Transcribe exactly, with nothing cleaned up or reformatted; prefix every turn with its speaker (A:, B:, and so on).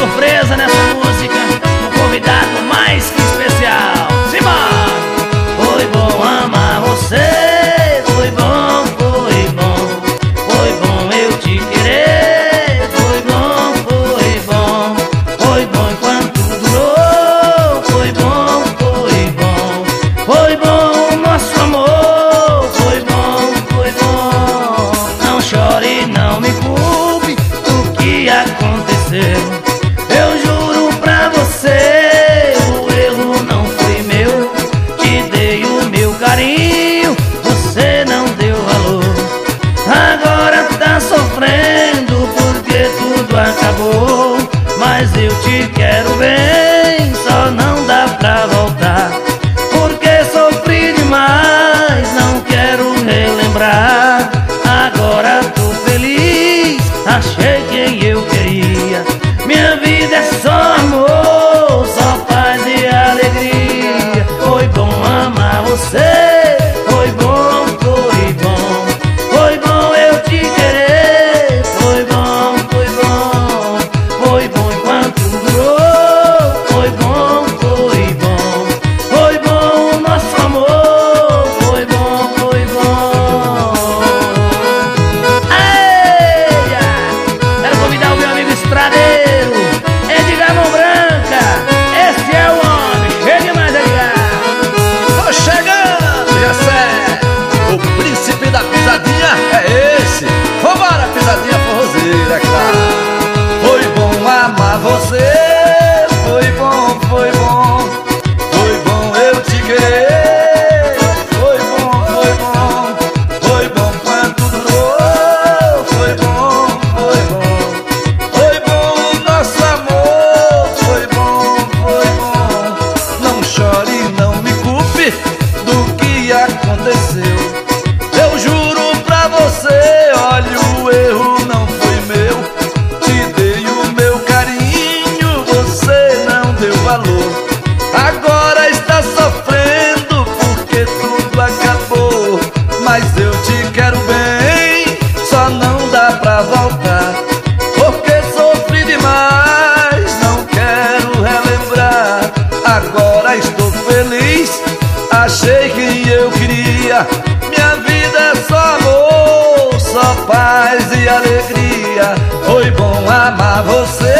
A: surpresa nessa música, um convidado mais que especial. Simbora! Foi bom amar você, foi bom, foi bom, foi bom eu te querer, foi bom, foi bom, foi bom enquanto durou, foi bom, foi bom, foi bom o nosso amor, foi bom, foi bom. Não chore, não me culpe do que aconteceu. Eu juro pra você, o erro não foi meu. Te dei o meu carinho, você não deu valor. Agora tá sofrendo porque tudo acabou. Mas eu te quero bem, só não dá pra voltar. Porque sofri demais, não quero relembrar. Agora tô feliz, achei quem eu queria. Minha vida é só amor, só paz e alegria. Foi bom amar você, foi bom, foi bom, foi bom eu te querer. Foi bom, foi bom, foi bom enquanto durou. Foi bom, foi bom, foi bom o nosso amor. Foi bom, foi bom. Eia! Quero convidar o meu amigo estradeiro Edgar Mão Branca. Esse é o homem, chegue mais, Edgar.
B: Tô chegando, já sei. O príncipe da pisadinha é esse. Vambora, pisadinha forrozeira, é claro. Foi bom amar você, foi bom, foi bom, foi bom eu te querer. Foi bom, foi bom, foi bom quanto durou. Foi bom, foi bom, foi bom o nosso amor. Foi bom, foi bom. Não chore, não me culpe do que aconteceu. Eu juro pra você, olha, o erro não foi meu. Te dei o meu carinho, você não deu valor. Agora está sofrendo porque tudo acabou. Mas eu te quero bem, só não dá pra voltar. Porque sofri demais, não quero relembrar. Agora estou feliz, achei quem eu queria. Minha vida é só amor, só paz e alegria. Foi bom amar você,